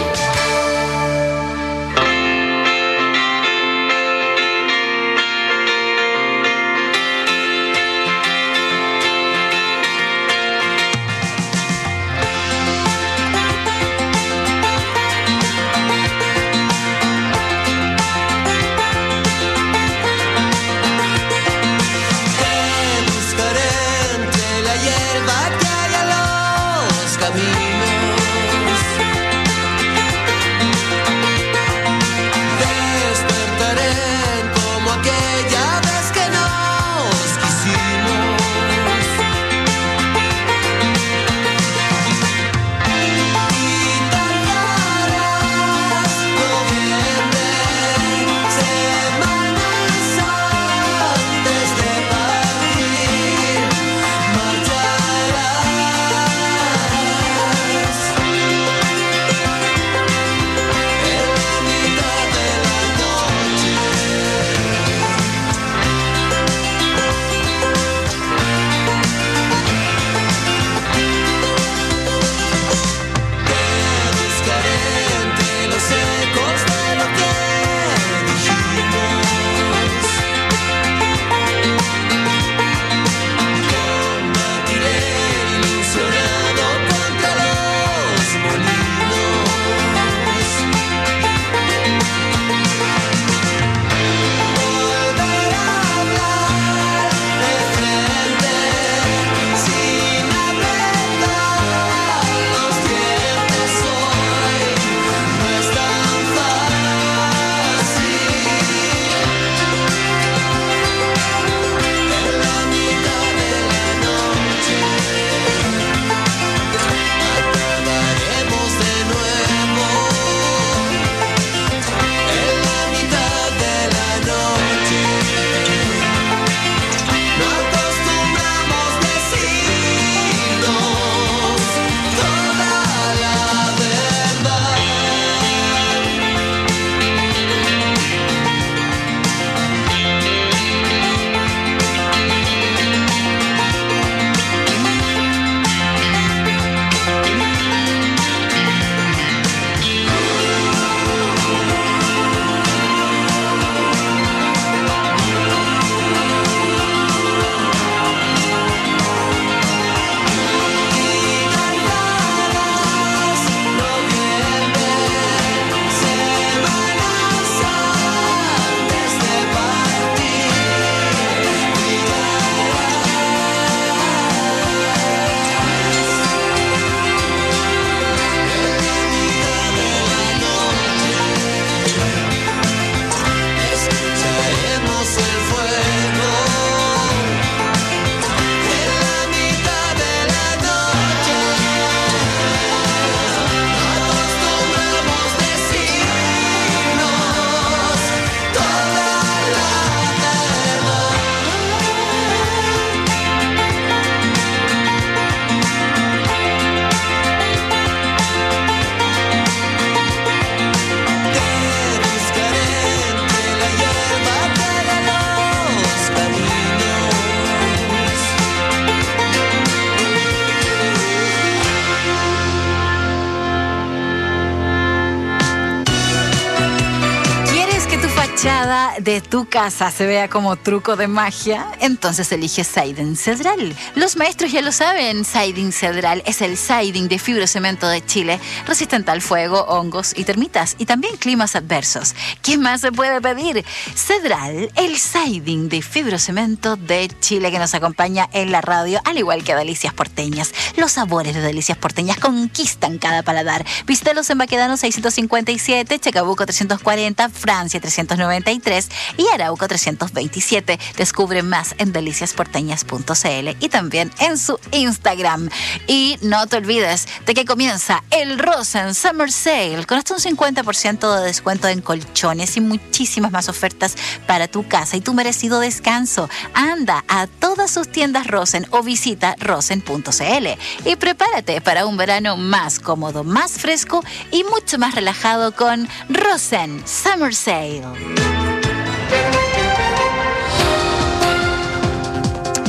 de tu casa se vea como truco de magia, entonces elige Siding Cedral. Los maestros ya lo saben, Siding Cedral es el siding de fibrocemento de Chile, resistente al fuego, hongos y termitas, y también climas adversos. ¿Qué más se puede pedir? Cedral, el siding de fibrocemento de Chile, que nos acompaña en la radio, al igual que Delicias Porteñas. Los sabores de Delicias Porteñas conquistan cada paladar. Visítalos en Baquedano seiscientos cincuenta y siete, Chacabuco trescientos cuarenta, Francia trescientos noventa y tres y Arauco trescientos veintisiete. Descubre más en delicias porteñas punto c l y también en su Instagram. Y no te olvides de que comienza el Rosen Summer Sale con hasta un cincuenta por ciento de descuento en colchones y muchísimas más ofertas para tu casa y tu merecido descanso. Anda a todas sus tiendas Rosen o visita rosen punto c l y prepárate para un verano más cómodo, más fresco y mucho más relajado con Rosen Summer Sale.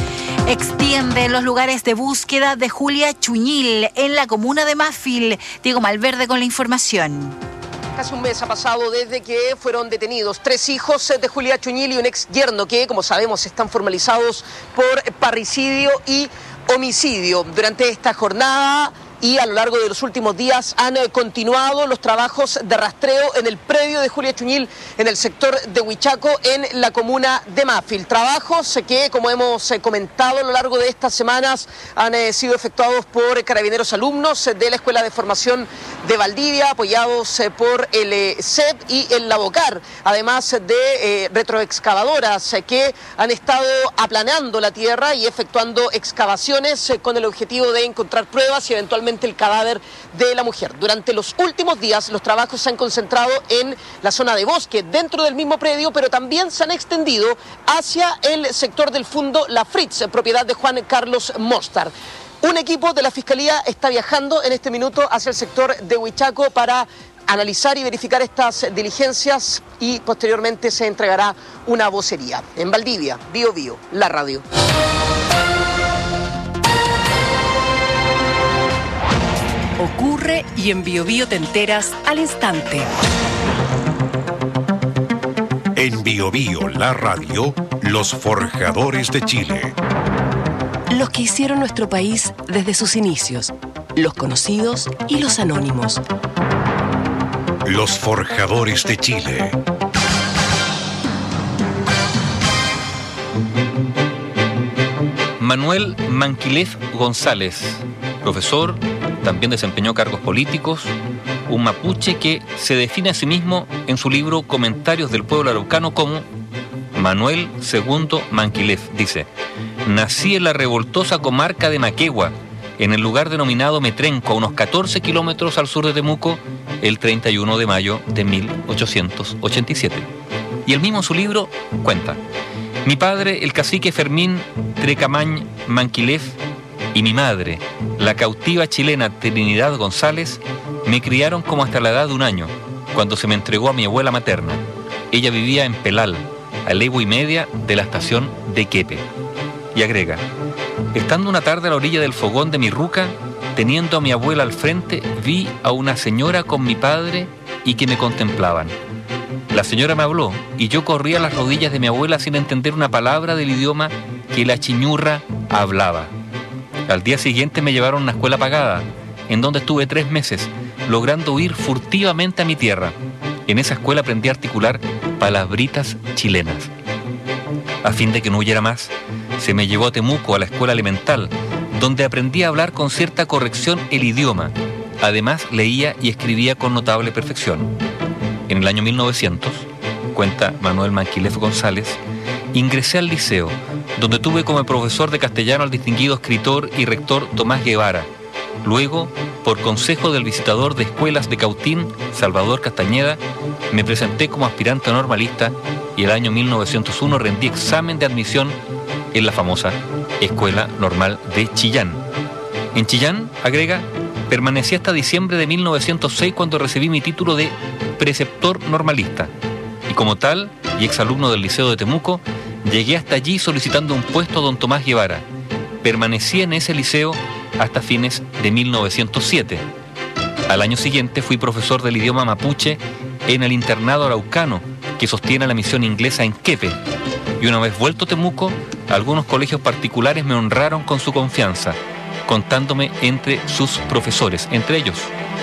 Extiende los lugares de búsqueda de Julia Chuñil en la comuna de Mafil. Diego Malverde con la información. Casi un mes ha pasado desde que fueron detenidos tres hijos de Julia Chuñil y un ex yerno que, como sabemos, están formalizados por parricidio y homicidio. Durante esta jornada y a lo largo de los últimos días han eh, continuado los trabajos de rastreo en el predio de Julia Chuñil en el sector de Huichaco en la comuna de Mafil. Trabajos eh, que, como hemos eh, comentado a lo largo de estas semanas, han eh, sido efectuados por eh, carabineros alumnos eh, de la Escuela de Formación de Valdivia, apoyados eh, por el eh, C E P y el Labocar, además de eh, retroexcavadoras eh, que han estado aplanando la tierra y efectuando excavaciones eh, con el objetivo de encontrar pruebas y eventualmente el cadáver de la mujer. Durante los últimos días los trabajos se han concentrado en la zona de bosque dentro del mismo predio, pero también se han extendido hacia el sector del Fundo La Fritz, propiedad de Juan Carlos Mostar. Un equipo de la Fiscalía está viajando en este minuto hacia el sector de Huichaco para analizar y verificar estas diligencias y posteriormente se entregará una vocería. En Valdivia, Bio Bio, la radio. Ocurre y en Bio Bio te enteras al instante. En Bio Bio, la radio, los forjadores de Chile. Los que hicieron nuestro país desde sus inicios, los conocidos y los anónimos. Los forjadores de Chile. Manuel Manquilef González, profesor, también desempeñó cargos políticos, un mapuche que se define a sí mismo en su libro Comentarios del Pueblo Araucano como Manuel segundo Manquilef. Dice: nací en la revoltosa comarca de Maquegua, en el lugar denominado Metrenco, a unos catorce kilómetros al sur de Temuco, el treinta y uno de mayo de mil ochocientos ochenta y siete. Y él mismo en su libro cuenta: mi padre, el cacique Fermín Trecamañ Manquilef, y mi madre, la cautiva chilena Trinidad González, me criaron como hasta la edad de un año, cuando se me entregó a mi abuela materna. Ella vivía en Pelal, a legua y media de la estación de Quepe. Y agrega: estando una tarde a la orilla del fogón de mi ruca, teniendo a mi abuela al frente, vi a una señora con mi padre y que me contemplaban. La señora me habló y yo corrí a las rodillas de mi abuela sin entender una palabra del idioma que la chiñurra hablaba. Al día siguiente me llevaron a una escuela pagada, en donde estuve tres meses, logrando huir furtivamente a mi tierra. En esa escuela aprendí a articular palabritas chilenas. A fin de que no huyera más, se me llevó a Temuco, a la escuela elemental, donde aprendí a hablar con cierta corrección el idioma. Además, leía y escribía con notable perfección. En el año mil novecientos, cuenta Manuel Manquilef González, ingresé al liceo, donde tuve como profesor de castellano al distinguido escritor y rector Tomás Guevara. Luego, por consejo del visitador de escuelas de Cautín, Salvador Castañeda, me presenté como aspirante normalista y el año mil novecientos uno rendí examen de admisión en la famosa Escuela Normal de Chillán. En Chillán, agrega, permanecí hasta diciembre de mil novecientos seis cuando recibí mi título de preceptor normalista. Y como tal, y exalumno del Liceo de Temuco, llegué hasta allí solicitando un puesto a don Tomás Guevara. Permanecí en ese liceo hasta fines de mil novecientos siete. Al año siguiente fui profesor del idioma mapuche en el internado araucano que sostiene la misión inglesa en Quepe. Y una vez vuelto a Temuco, algunos colegios particulares me honraron con su confianza, contándome entre sus profesores, entre ellos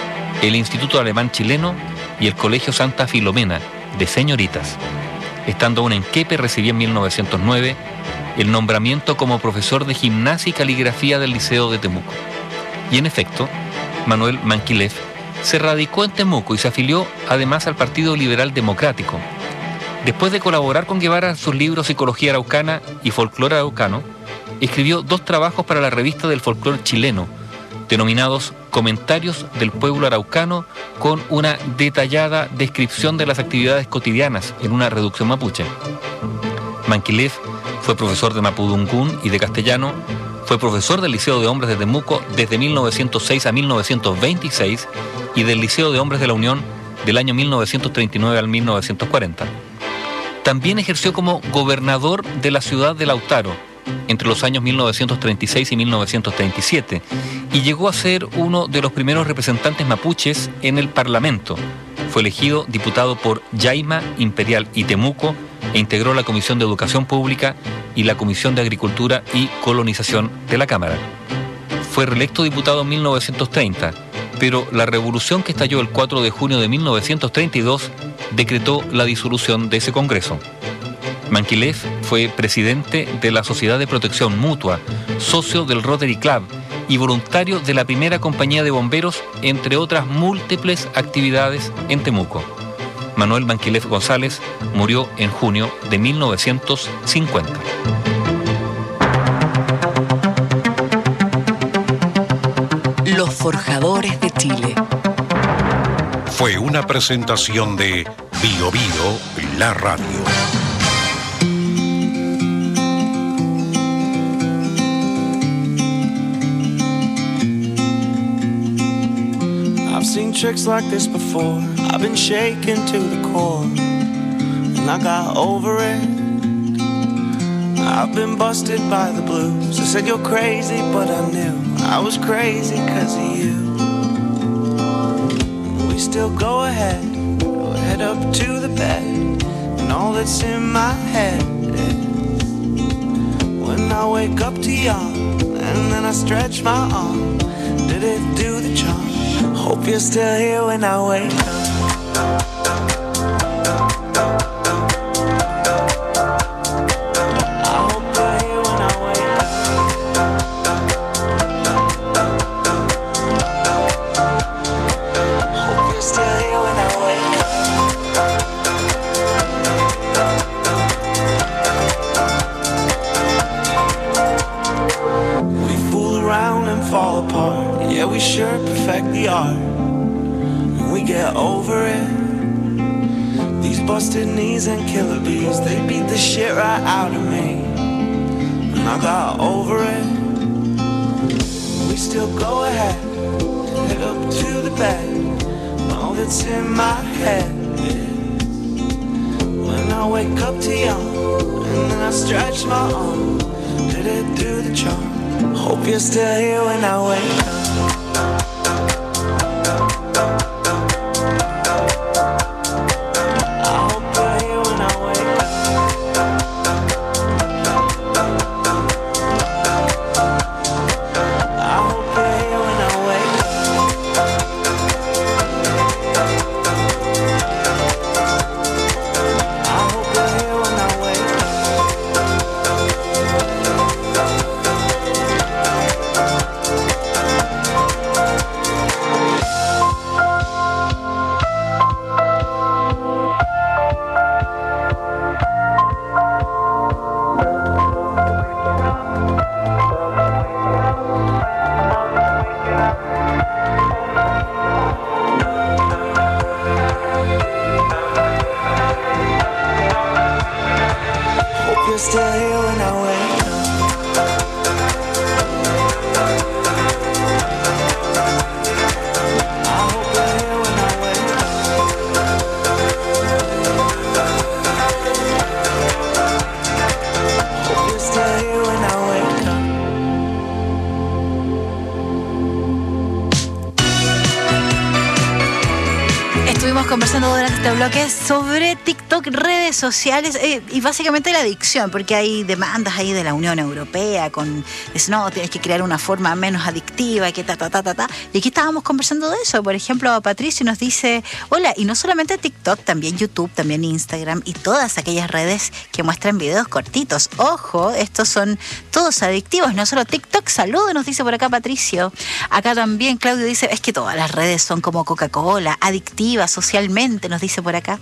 el Instituto Alemán Chileno y el Colegio Santa Filomena de Señoritas. Estando aún en Quepe, recibí en mil novecientos nueve el nombramiento como profesor de gimnasia y caligrafía del Liceo de Temuco. Y en efecto, Manuel Manquilef se radicó en Temuco y se afilió además al Partido Liberal Democrático. Después de colaborar con Guevara en sus libros Psicología Araucana y Folclore Araucano, escribió dos trabajos para la revista del folclore chileno, denominados Comentarios del Pueblo Araucano, con una detallada descripción de las actividades cotidianas en una reducción mapuche. Manquilef fue profesor de mapudungún y de castellano, fue profesor del Liceo de Hombres de Temuco desde mil novecientos seis a mil novecientos veintiséis y del Liceo de Hombres de la Unión del año mil novecientos treinta y nueve al mil novecientos cuarenta. También ejerció como gobernador de la ciudad de Lautaro entre los años mil novecientos treinta y seis y mil novecientos treinta y siete y llegó a ser uno de los primeros representantes mapuches en el Parlamento. Fue elegido diputado por Yaima, Imperial y Temuco e integró la Comisión de Educación Pública y la Comisión de Agricultura y Colonización de la Cámara. Fue reelecto diputado en mil novecientos treinta, pero la revolución que estalló el cuatro de junio de mil novecientos treinta y dos decretó la disolución de ese Congreso. Manquilef fue presidente de la Sociedad de Protección Mutua, socio del Rotary Club y voluntario de la primera compañía de bomberos, entre otras múltiples actividades en Temuco. Manuel Manquilef González murió en junio de mil novecientos cincuenta. Los Forjadores de Chile. Fue una presentación de Bio Bio, la radio. I've seen tricks like this before. I've been shaken to the core, and I got over it. I've been busted by the blues. I said you're crazy, but I knew I was crazy cause of you. And we still go ahead, go head up to the bed, and all that's in my head is when I wake up to yawn, and then I stretch my arm. Did it do the charm? Hope you're still here when I wake up. Busted knees and killer bees, they beat the shit right out of me, and I got over it. We still go ahead, head up to the bed. All that's in my head is when I wake up to yawn, and then I stretch my arm. Did it do the charm? Hope you're still here when I wake up. Conversando durante este bloque sobre TikTok, redes sociales eh, y básicamente la adicción, porque hay demandas ahí de la Unión Europea con, dicen, no, tienes que crear una forma menos adictiva, que ta, ta, ta, ta, ta. Y aquí estábamos conversando de eso. Por ejemplo, Patricio nos dice, hola, y no solamente TikTok, también YouTube, también Instagram y todas aquellas redes que muestran videos cortitos. Ojo, estos son todos adictivos, no solo TikTok. Saludos, nos dice por acá Patricio. Acá también Claudio dice, es que todas las redes son como Coca-Cola, adictivas socialmente, nos dice por acá.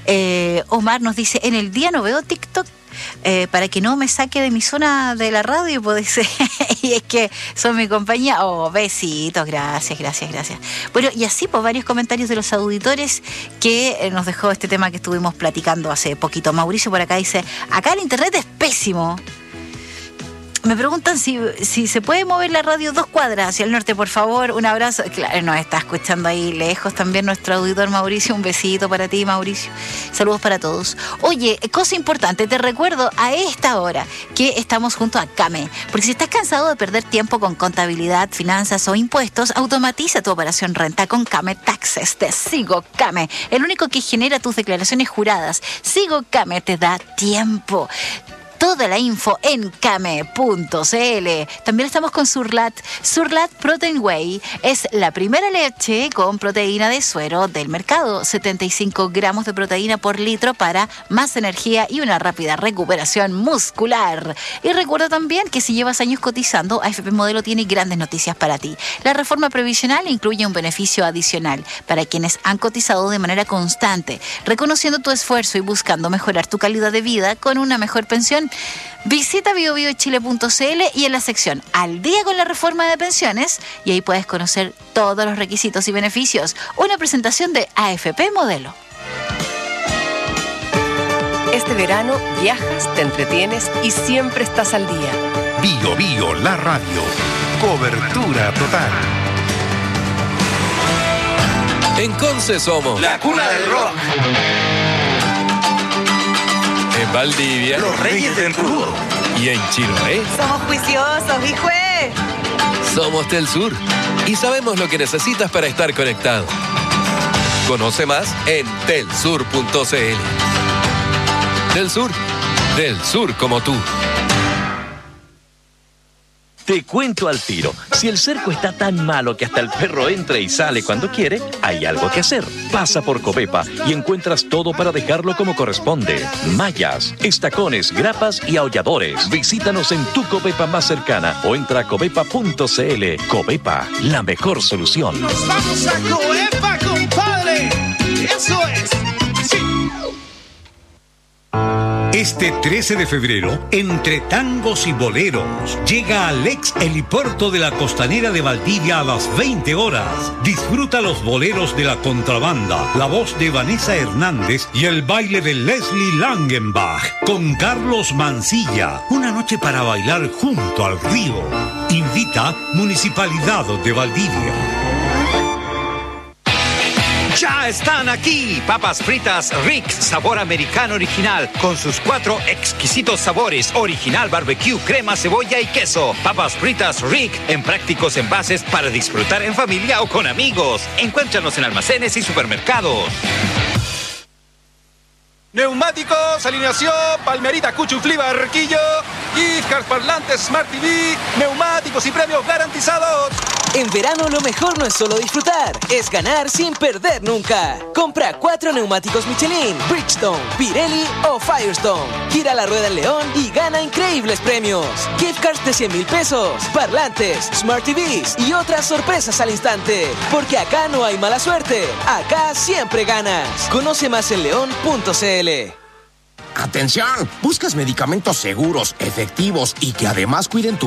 Eh, Omar nos dice, en el día no veo TikTok eh, para que no me saque de mi zona de la radio, puede ser. Y es que son mi compañía. Oh, besitos, gracias, gracias, gracias. Bueno, y así pues varios comentarios de los auditores que eh, nos dejó este tema que estuvimos platicando hace poquito. Mauricio por acá dice, acá el internet es pésimo. Me preguntan si, si se puede mover la radio dos cuadras hacia el norte, por favor. Un abrazo. Claro, nos está escuchando ahí lejos también nuestro auditor Mauricio. Un besito para ti, Mauricio. Saludos para todos. Oye, cosa importante, te recuerdo a esta hora que estamos junto a Came. Porque si estás cansado de perder tiempo con contabilidad, finanzas o impuestos, automatiza tu operación renta con Came Taxes de Sigo Came, el único que genera tus declaraciones juradas. Sigo Came te da tiempo. Toda la info en came punto c l. También estamos con Surlat. Surlat Protein Whey es la primera leche con proteína de suero del mercado. setenta y cinco gramos de proteína por litro para más energía y una rápida recuperación muscular. Y recuerda también que si llevas años cotizando, A F P Modelo tiene grandes noticias para ti. La reforma previsional incluye un beneficio adicional para quienes han cotizado de manera constante, reconociendo tu esfuerzo y buscando mejorar tu calidad de vida con una mejor pensión. Visita bio bio chile punto c l y en la sección Al día con la reforma de pensiones, y ahí puedes conocer todos los requisitos y beneficios. Una presentación de A F P Modelo. Este verano viajas, te entretienes y siempre estás al día. Bio Bio, la radio. Cobertura total. En Conce somos la cuna del rock. En Valdivia, los reyes del rudo. Y en Chiloé, somos juiciosos, hijo. Somos Tel Sur y sabemos lo que necesitas para estar conectado. Conoce más en tel sur punto c l. Tel Sur, del sur como tú. Te cuento al tiro, si el cerco está tan malo que hasta el perro entra y sale cuando quiere, hay algo que hacer. Pasa por Covepa y encuentras todo para dejarlo como corresponde. Mallas, estacones, grapas y aulladores. Visítanos en tu Covepa más cercana o entra a covepa punto c l. Covepa, la mejor solución. ¡Nos vamos a Covepa, compadre! ¡Eso es! ¡Sí! Este trece de febrero, entre tangos y boleros, llega al ex helipuerto de la Costanera de Valdivia a las veinte horas. Disfruta los boleros de la contrabanda, la voz de Vanessa Hernández y el baile de Leslie Langenbach con Carlos Mancilla. Una noche para bailar junto al río. Invita Municipalidad de Valdivia. Ya están aquí, papas fritas Rick, sabor americano original, con sus cuatro exquisitos sabores, original, barbecue, crema, cebolla y queso. Papas fritas Rick, en prácticos envases para disfrutar en familia o con amigos. Encuéntranos en almacenes y supermercados. Neumáticos, alineación, Palmerita, Cuchuflí, Barquillo, Gift Parlantes, Smart T V, neumáticos y premios garantizados. En verano lo mejor no es solo disfrutar, es ganar sin perder nunca. Compra cuatro neumáticos Michelin, Bridgestone, Pirelli o Firestone. Gira la rueda en León y gana increíbles premios. Gift cards de cien mil pesos, parlantes, Smart T Vs y otras sorpresas al instante. Porque acá no hay mala suerte, acá siempre ganas. Conoce más en león punto c l. ¡Atención! ¿Buscas medicamentos seguros, efectivos y que además cuiden tu